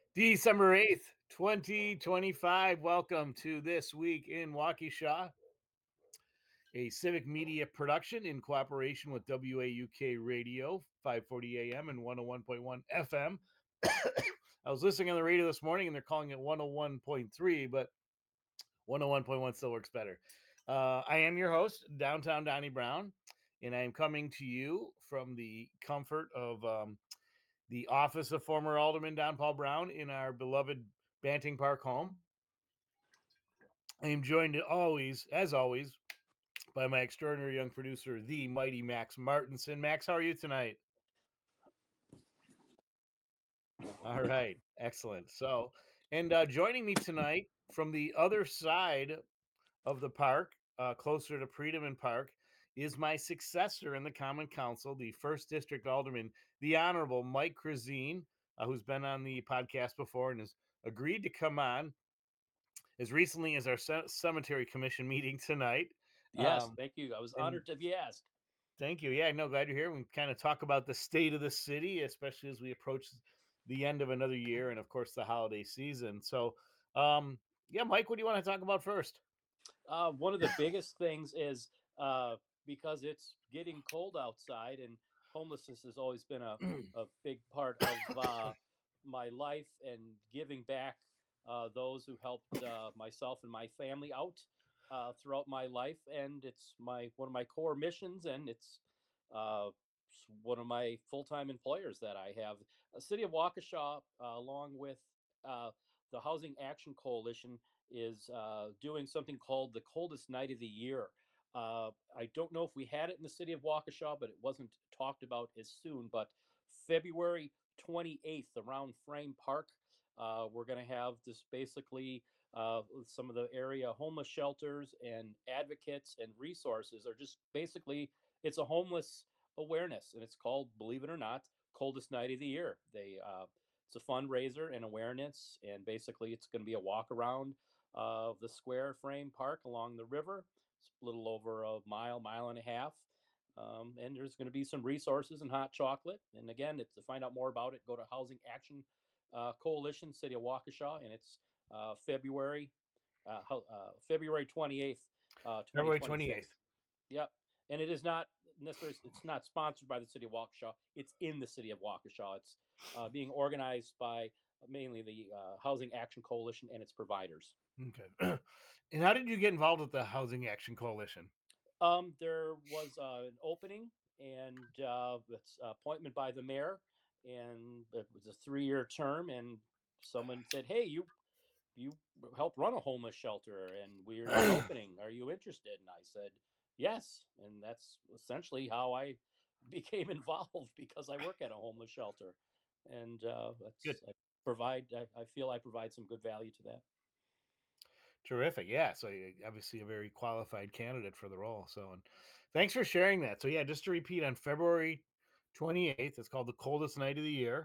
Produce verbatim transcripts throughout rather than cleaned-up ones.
December eighth, twenty twenty-five. Welcome to This Week in Waukesha, a civic media production in cooperation with W A U K Radio, five forty A M and one oh one point one F M. I was listening on the radio this morning and they're calling it one oh one point three, but one oh one point one still works better. Uh, I am your host, Downtown Donnie Brown, and I am coming to you from the comfort of um, the office of former Alderman Don Paul Brown in our beloved Banting Park home. I am joined always, as always, by my extraordinary young producer, the mighty Max Martinson. Max, how are you tonight? All right, excellent. So, and uh, joining me tonight from the other side of the park, uh, closer to Priedemann Park, is my successor in the Common Council, the first district alderman, the Honorable Mike Krazine, uh, who's been on the podcast before and has agreed to come on as recently as our ce- cemetery commission meeting tonight. Yes, Um, thank you. I was and honored to be asked. thank you. Yeah, no, glad you're here. We can kind of talk about the state of the city, especially as we approach the end of another year and, of course, the holiday season. So, um, yeah, Mike, what do you want to talk about first? Uh, one of the biggest things is uh, because it's getting cold outside, and homelessness has always been a, a big part of uh, my life and giving back uh, those who helped uh, myself and my family out uh, throughout my life. And it's my one of my core missions, and it's uh, one of my full time employers that I have. The city of Waukesha, uh, along with uh, the Housing Action Coalition, is uh, doing something called the coldest night of the year. Uh, I don't know if we had it in the city of Waukesha, but it wasn't talked about as soon. But February twenty-eighth, around Frame Park, uh, we're going to have this basically. Uh, some of the area homeless shelters and advocates and resources are just basically it's a homeless awareness, and it's called, believe it or not, coldest night of the year. They uh, it's a fundraiser and awareness, and basically it's going to be a walk around of the square frame park along the river. It's a little over a mile, mile and a half. Um, and there's going to be some resources and hot chocolate. And again, if, to find out more about it, go to Housing Action uh, Coalition, City of Waukesha, and it's uh, February uh, uh, February twenty-eighth, uh, February twenty twenty-six. twenty-eighth. Yep. And it is not necessarily, it's not sponsored by the city of Waukesha. It's in the city of Waukesha. It's uh, being organized by mainly the uh, Housing Action Coalition and its providers. Okay. And how did you get involved with the Housing Action Coalition? Um, there was uh, an opening and uh, it's appointment by the mayor, and it was a three-year term. And someone said, "Hey, you you help run a homeless shelter, and we're an opening. Are you interested?" And I said, "Yes." And that's essentially how I became involved because I work at a homeless shelter, and uh, Good. that's I provide. I, I feel I provide some good value to that. Terrific. Yeah. So you obviously a very qualified candidate for the role. So and thanks for sharing that. So yeah, just to repeat on February twenty-eighth, it's called the coldest night of the year.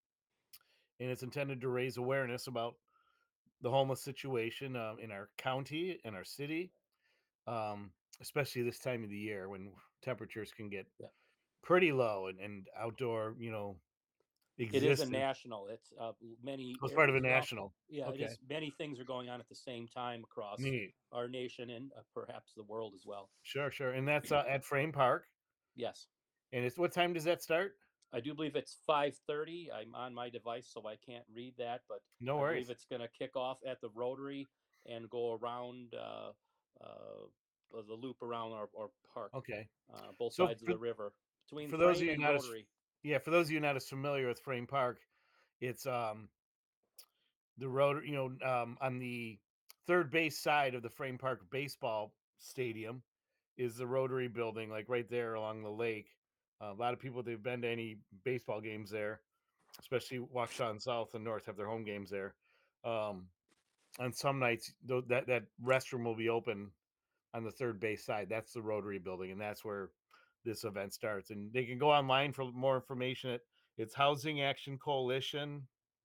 And it's intended to raise awareness about the homeless situation um, in our county and our city, um, especially this time of the year when temperatures can get Yeah. pretty low and, and outdoor, you know, It is a existence. national. It's uh, many Was part of a areas. Well, national. yeah, it Okay. is. Many things are going on at the same time across Neat. our nation and uh, perhaps the world as well. Sure, sure. And that's uh, at Frame Park. Yes, And it's what time does that start? I do believe it's five thirty. I'm on my device, so I can't read that, but No I believe worries. it's going to kick off at the Rotary and go around uh, uh, the loop around our, our park, Okay. uh, both So sides of for, the river between for those of Frame you and not as Rotary. yeah, for those of you not as familiar with Frame Park, it's um the road, you know, um on the third base side of the Frame Park baseball stadium is the Rotary building, like right there along the lake. Uh, a lot of people they've been to any baseball games there, especially Waukesha and South and North have their home games there. Um, on some nights, though, that that restroom will be open on the third base side. That's the Rotary building, and that's where this event starts. And they can go online for more information. At it's Housing Action Coalition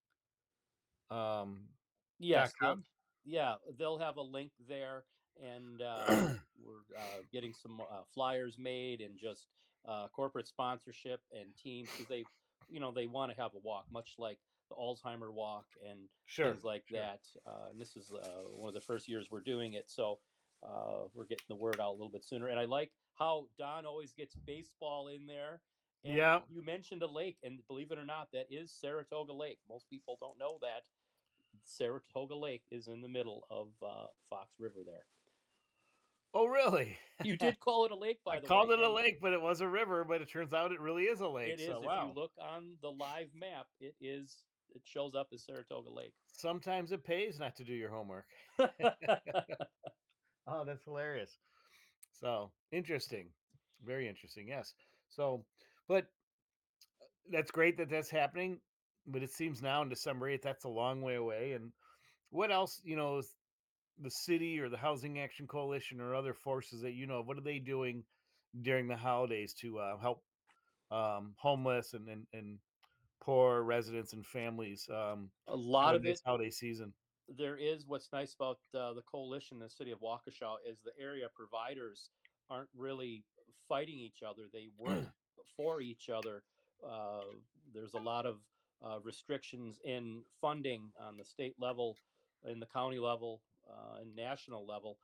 um, dot Yes, they'll com. yeah, they'll have a link there, and uh, we're uh, getting some uh, flyers made and just uh, corporate sponsorship and teams because they, you know, they want to have a walk, much like the Alzheimer Walk and Sure, things like sure. that. Uh, and this is uh, one of the first years we're doing it, so uh, we're getting the word out a little bit sooner. And I like how Don always gets baseball in there. And Yeah. you mentioned a lake, and believe it or not, that is Saratoga Lake. Most people don't know that Saratoga Lake is in the middle of uh, Fox River there. Oh, really? You did call it a lake, I by the called way, it a and lake, but it was a river. But it turns out it really is a lake. it So is. If you wow. look on the live map, it is. It shows up as Saratoga Lake. Sometimes it pays not to do your homework. Oh, that's hilarious. So interesting, very interesting. Yes. So, but that's great that that's happening. But it seems now in December eighth, that's a long way away. And what else, you know, is the city or the Housing Action Coalition or other forces that you know of, what are they doing during the holidays to uh, help um, homeless and, and and poor residents and families um, A have lot a of nice it. holiday season? There is what's nice about uh, the coalition in the city of Waukesha is the area providers aren't really fighting each other. They work for each other. Uh, there's a lot of uh, restrictions in funding on the state level, in the county level, uh, and national level.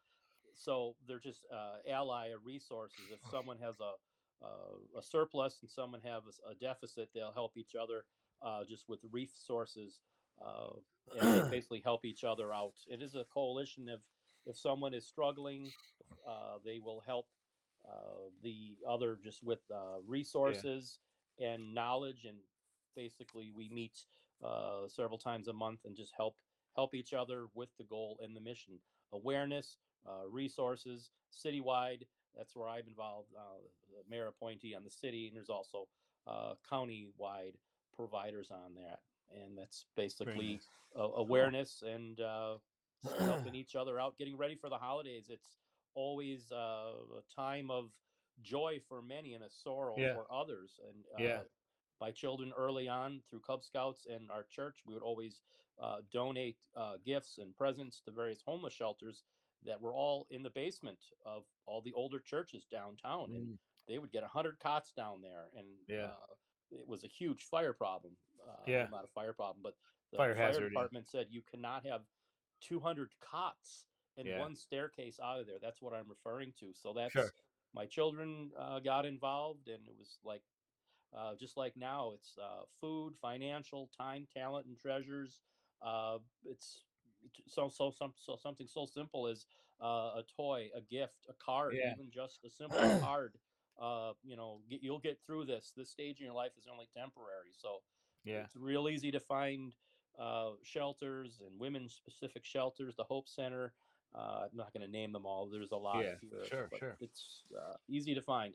So they're just uh, ally resources. If someone has a uh, a surplus and someone has a deficit, they'll help each other uh, just with resources, uh, and they basically help each other out. It is a coalition of if someone is struggling, uh, they will help uh, the other just with uh, Yeah. resources and knowledge. And basically, we meet uh, several times a month and just help help each other with the goal and the mission. Awareness, uh, resources, citywide. That's where I'm involved, uh, the mayor appointee on the city, and there's also uh, county-wide providers on that, and that's Very basically nice. uh, Cool. awareness and uh, helping each other out, getting ready for the holidays. It's always uh, a time of joy for many and a sorrow Yeah. for others. And Yeah. uh, my children early on through Cub Scouts and our church, we would always uh, donate uh, gifts and presents to various homeless shelters that were all in the basement of all the older churches downtown. And Mm, they would get one hundred cots down there. And yeah. uh, it was a huge fire problem. Uh, Yeah. well, not a fire problem, but the Fire fire hazard. Yeah. department said you cannot have two hundred cots and Yeah. one staircase out of there. That's what I'm referring to. So Sure. that's my children uh, got involved, and it was like uh, just like now, it's uh, food, financial, time, talent, and treasures. Uh, it's so so some so something so simple as uh, a toy, a gift, a card, Yeah. even just a simple card. Uh, you know, get, you'll get through this. This stage in your life is only temporary, so Yeah. it's real easy to find uh, shelters and women-specific shelters. The Hope Center. Uh, I'm not going to name them all. There's a lot Yeah. here, Sure. but Sure. it's uh, easy to find.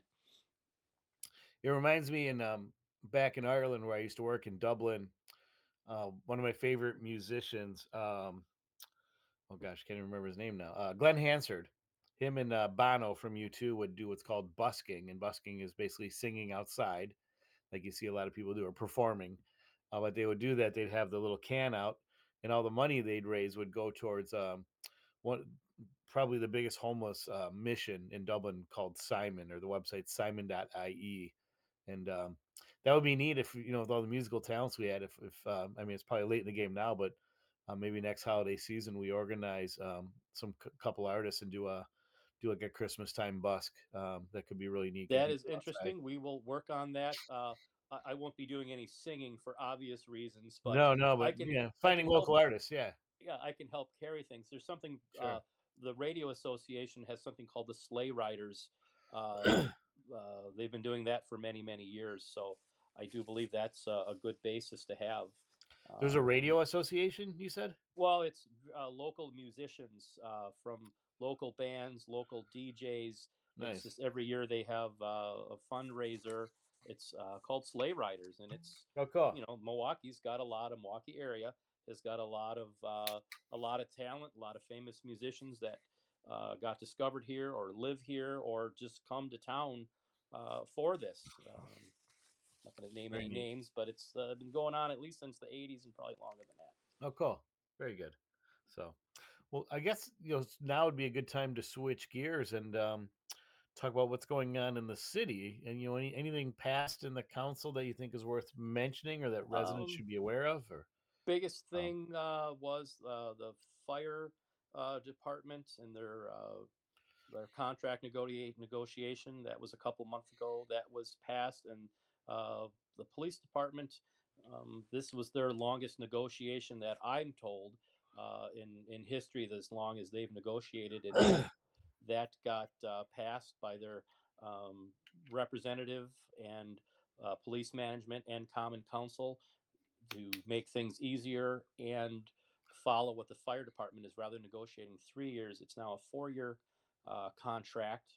It reminds me in um back in Ireland where I used to work in Dublin. Uh, one of my favorite musicians. Um, oh gosh, can't even remember his name now. Uh, Glenn Hansard. Him and uh, Bono from U two would do what's called busking, and busking is basically singing outside, like you see a lot of people do, or performing. Uh, but they would do that. They'd have the little can out, and all the money they'd raise would go towards um, one probably the biggest homeless uh, mission in Dublin called Simon, or the website simon dot I E. And um, that would be neat if you know with all the musical talents we had. If, if um, I mean, it's probably late in the game now, but uh, maybe next holiday season we organize um, some c- couple artists and do a do like a Christmas time busk. Um, that could be really neat. Get That is people outside. interesting. We will work on that. Uh, I, I won't be doing any singing for obvious reasons, but No, no, I but can yeah, I can finding help. local artists. Yeah, Yeah, I can help carry things. There's something. Uh, sure. the Radio Association has something called the Sleigh Riders. Uh, uh, they've been doing that for many many years, so I do believe that's a, a good basis to have. There's a Um, radio association. You said? well, it's uh, local musicians uh, from local bands, local D Js. It's Nice. just every year they have uh, a fundraiser. It's uh, called Sleigh Riders, and it's Oh, cool. you know Milwaukee's got a lot of Milwaukee area has got a lot of uh, a lot of talent, a lot of famous musicians that uh, got discovered here or live here or just come to town uh, for this. Um, not going to name Very any neat. names, but it's uh, been going on at least since the eighties and probably longer than that. Oh, cool. Very good. So, well, I guess you know now would be a good time to switch gears and um, talk about what's going on in the city. And you know, any, anything passed in the council that you think is worth mentioning or that residents Um, should be aware of, or biggest Um, thing uh, was uh, the fire uh, department and their uh, their contract negotiate negotiation. That was a couple months ago. That was passed, and uh, the police department. Um, this was their longest negotiation that I'm told uh, in in history. As long as they've negotiated, and that that got uh, passed by their um, representative and uh, police management and common council to make things easier and follow what the fire department is. Rather than negotiating three years, it's now a four-year uh, contract.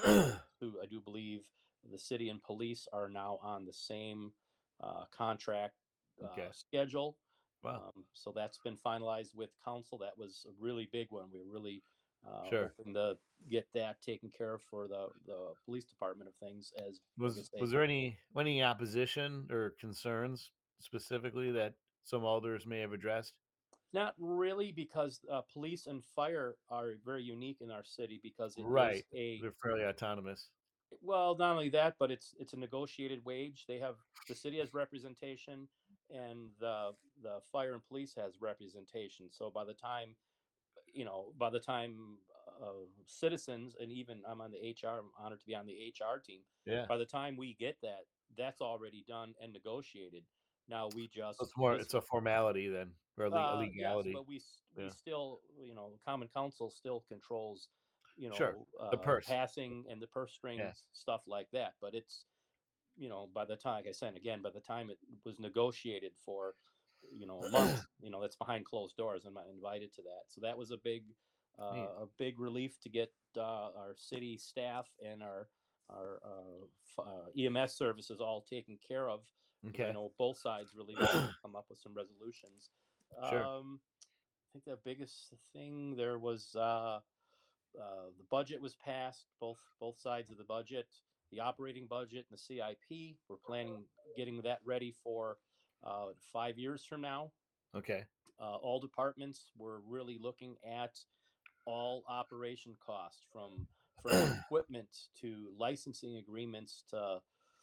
Who I do believe the city and police are now on the same uh, contract uh, okay. schedule. Wow. Um, so that's been finalized with council. That was a really big one. We were really uh, Sure. hoping to get that taken care of for the, the police department of things as as I Was say. was there any any opposition or concerns specifically that some alders may have addressed? Not really, because uh, police and fire are very unique in our city because it is Right. a, They're fairly autonomous. well, not only that, but it's it's a negotiated wage. They have, the city has representation, and the the fire and police has representation. So by the time, you know, by the time uh, citizens, and even I'm on the H R, I'm honored to be on the H R team. Yeah. By the time we get that, that's already done and negotiated. Now we So just it's more this it's a formality then, or le- a uh, yes, legality. but we s- we Yeah. still, you know, common council still controls, you Sure. know, The uh, purse. passing and the purse Yeah. strings, stuff like that. But it's, you know, by the time, like I said again, by the time it was negotiated for, you know, months, you know, that's behind closed doors. I'm not invited to that, so that was a big, Neat. uh, a big relief to get uh, our city staff and our our uh, f- uh, E M S services all taken care of, because I Okay. know both sides really wanted to come up with some resolutions. Sure. Um, I think the biggest thing there was uh, uh, the budget was passed, both both sides of the budget, the operating budget and the C I P. We're planning getting that ready for uh, five years from now. Okay. Uh, all departments were really looking at all operation costs, from from equipment to licensing agreements to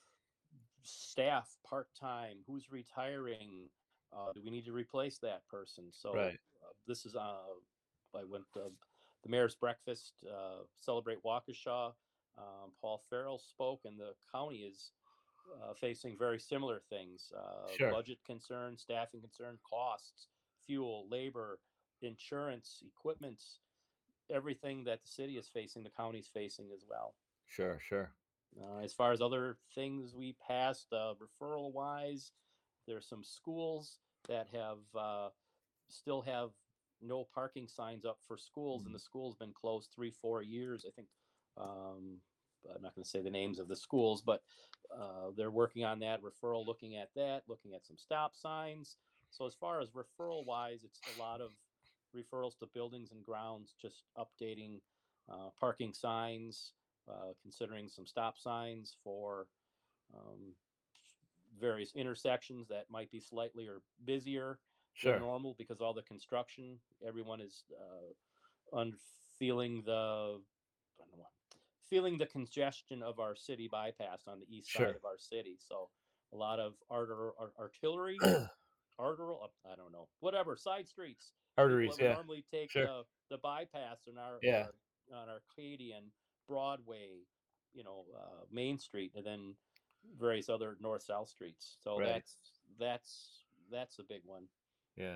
staff, part time, who's retiring, uh, do we need to replace that person? So Right. uh, this is uh, I went to the mayor's breakfast, uh, celebrate Waukesha. Um, Paul Farrell spoke, and the county is uh, facing very similar things: uh, Sure. budget concerns, staffing concern, costs, fuel, labor, insurance, equipment, everything that the city is facing, the county's facing as well. Sure. Sure. Uh, as far as other things we passed, uh, referral wise, there's some schools that have uh, still have no parking signs up for schools, and Mm. the school's been closed three, four years. I think um, I'm not going to say the names of the schools, but uh, they're working on that referral, looking at that, looking at some stop signs. So as far as referral wise, it's a lot of referrals to buildings and grounds, just updating uh, parking signs, uh, considering some stop signs for um, various intersections that might be slightly or busier than Sure. normal because all the construction. Everyone is uh, un- feeling the I don't know, feeling the congestion of our city bypass on the east side Sure. of our city. So a lot of art- art- artillery, arterial, I don't know, whatever side streets. People Arteries. that would Yeah. normally take Sure. the the bypass on our Yeah. our on Arcadian, Broadway, you know, uh, Main Street, and then various other north south streets. So Right. that's that's that's a big one. Yeah.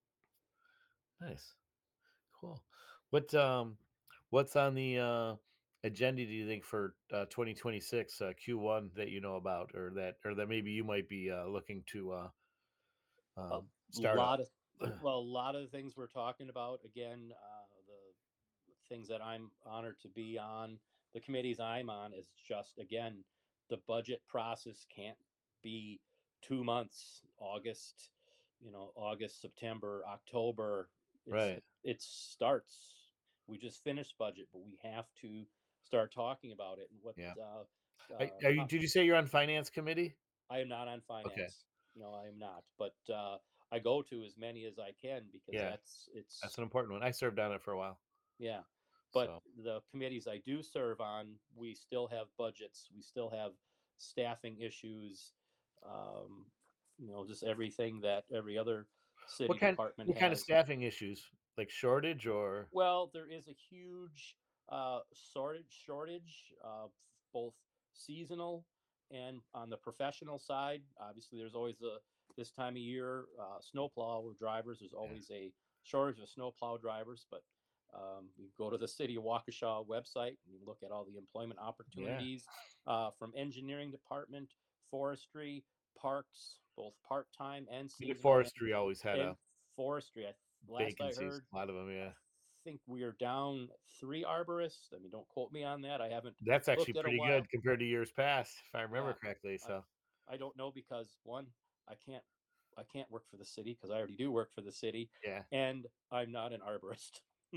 Nice. Cool. What um what's on the uh agenda do you think for uh twenty twenty-six uh Q one that you know about, or that or that maybe you might be uh looking to uh A um start up? lot of well, a lot of the things we're talking about. Again, uh, the things that I'm honored to be on, the committees I'm on, is just again the budget process can't be two months. August, you know, August, September, October. It's Right. it starts. We just finished budget, but we have to start talking about it and what. Yeah. Uh, Are, uh, are you co- did you say you're on finance committee? I am not on Okay. finance. No, I am not. But uh, I go to as many as I can because Yeah. that's That's it's an important one. I served on it for a while. yeah. But So, the committees I do serve on, we still have budgets. We still have staffing issues. Um, you know, just everything that every other city What kind department what kind of has. staffing issues? Like shortage or Well, there is a huge uh, shortage, shortage, uh, both seasonal and on the professional side. Obviously, there's always a this time of year uh, snowplow drivers. There's yeah. always a shortage of snowplow drivers, but um, you go to the city of Waukesha website and you look at all the employment Yeah. opportunities uh, from engineering department, forestry, parks, both part time and Yeah, seasonal, and, forestry always had and a forestry. I, last I vacancies, heard, a lot of them, I yeah. think we are down three arborists. I mean, don't quote me on that. I haven't That's actually looked at a pretty while. good compared to years past, if I remember Yeah, correctly, I so I don't know because one, I can't I can't work for the city because I already do work for the city, yeah. and I'm not an arborist.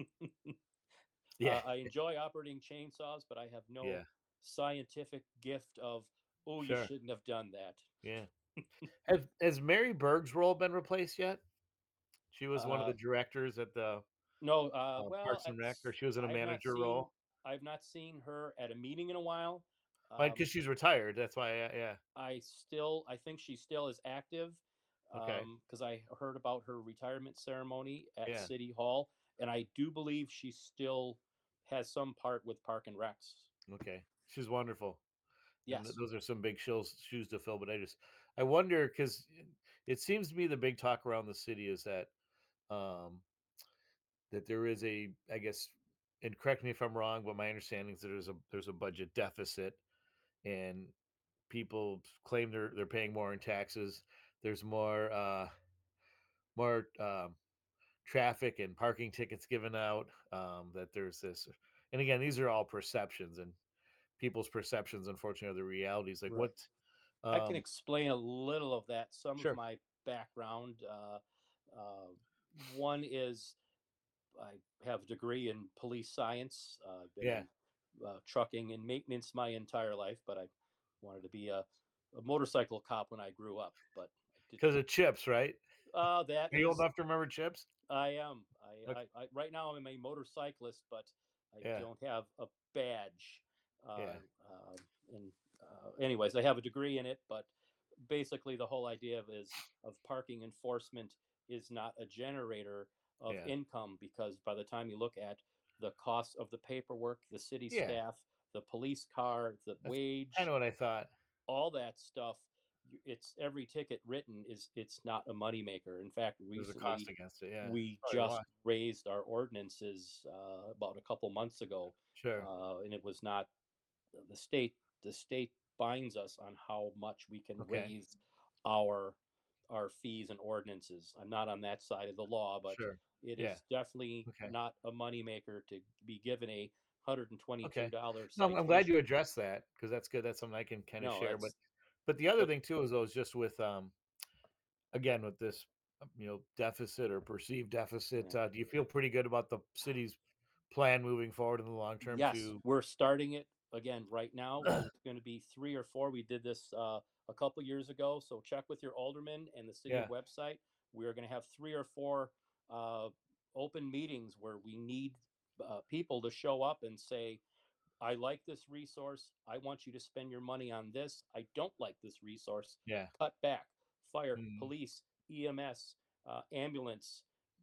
Yeah. uh, I enjoy operating chainsaws, but I have no Yeah. scientific gift of oh you Sure. shouldn't have done that. Yeah. Has has Mary Berg's role been replaced yet? She was one of Uh, the directors at the, no, uh, uh, well, Parks and Rec, or it's she was in a I've not manager seen role? I've not seen her at a meeting in a while. Because Um, she's retired, that's why, yeah, yeah. I still I think she still is active Okay. because I heard about her retirement ceremony at Yeah. City Hall, and I do believe she still has some part with Park and Recs. Okay. She's wonderful. And th Yes, those are some big shoes shoes to fill, but I just I wonder, 'cause it seems to me the big talk around the city is that, um that there is a, I guess, and correct me if I'm wrong, but my understanding is that there's a there's a budget deficit, and people claim they're they're paying more in taxes. There's more uh more um traffic and parking tickets given out. Um that there's this, and again, these are all perceptions, and people's perceptions unfortunately are the realities. Like right. what I can um explain a little of that. Some of sure. my background. Uh, uh, one is I have a degree in police science. Uh, I've been Yeah. in uh, trucking and maintenance my entire life, but I wanted to be a, a motorcycle cop when I grew up. But I did. Because of chips, right? Uh, that Are you old is, enough to remember chips? I am. I, Okay. I, I right now I'm a motorcyclist, but I Yeah. don't have a badge. Uh, Yeah. uh, and uh, anyways, I have a degree in it, but basically the whole idea of is of parking enforcement is not a generator of Yeah. income because by the time you look at the cost of the paperwork, the city Yeah. staff, the police car, the That's kind wage, of what I thought. all that stuff, it's every ticket written is it's not a moneymaker. In fact, There's a cost recently against it. Yeah. we Probably why. just raised our ordinances uh, about a couple months ago, Sure. uh, and it was not the state. The state binds us on how much we can Okay. raise our our fees and ordinances. I'm not on that side of the law, but Sure. it Yeah. is definitely Okay. not a moneymaker to be given a hundred and twenty-two Okay. dollar No, I'm, I'm glad citation. you addressed that, because that's good. That's something I can kind of No, share. But, that's but the other but thing too is, though, is just with, um again, with this, um, you know deficit or perceived deficit. yeah. Uh, do you feel pretty good about the city's plan moving forward in the long term Yes, to? we're starting it again right now. There's going to be three or four. We did this uh, a couple years ago. So check with your alderman and the city Yeah. website. We are going to have three or four uh, open meetings where we need uh, people to show up and say, I like this resource. I want you to spend your money on this. I don't like this resource. Yeah. Cut back. Fire, Mm, police, E M S, uh, ambulance.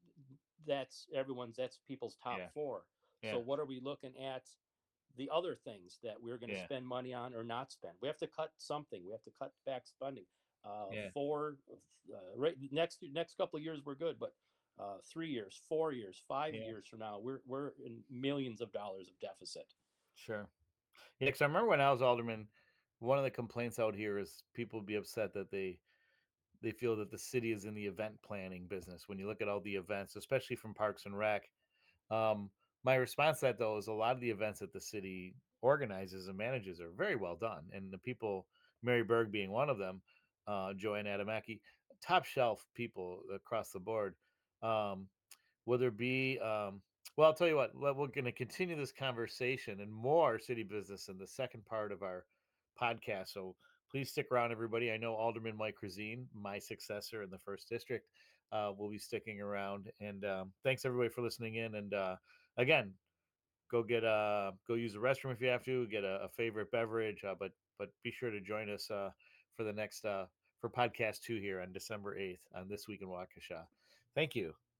That's everyone's, that's people's top yeah. four. So Yeah. what are we looking at? The other things that we're going to Yeah. spend money on or not spend. We have to cut something. We have to cut back spending. Uh, Yeah. four, uh, right, next next couple of years we're good, but uh, three years, four years, five Yeah. years from now, we're we're in millions of dollars of deficit. Sure. Yeah. Because I remember when I was alderman, one of the complaints out here is people would be upset that they they feel that the city is in the event planning business. When you look at all the events, especially from Parks and Rec, um, my response to that, though, is a lot of the events that the city organizes and manages are very well done, and the people, Mary Berg being one of them, uh, Joanne Adamaki, top shelf people across the board. Um, will there be? Um, well, I'll tell you what. We're going to continue this conversation and more city business in the second part of our podcast. So please stick around, everybody. I know Alderman Mike Razine, my successor in the first district, uh, will be sticking around. And um, thanks everybody for listening in. And uh, again, go get uh go use the restroom if you have to. Get a, a favorite beverage, uh, but but be sure to join us uh, for the next uh, for podcast two here on December eighth on This Week in Waukesha. Thank you.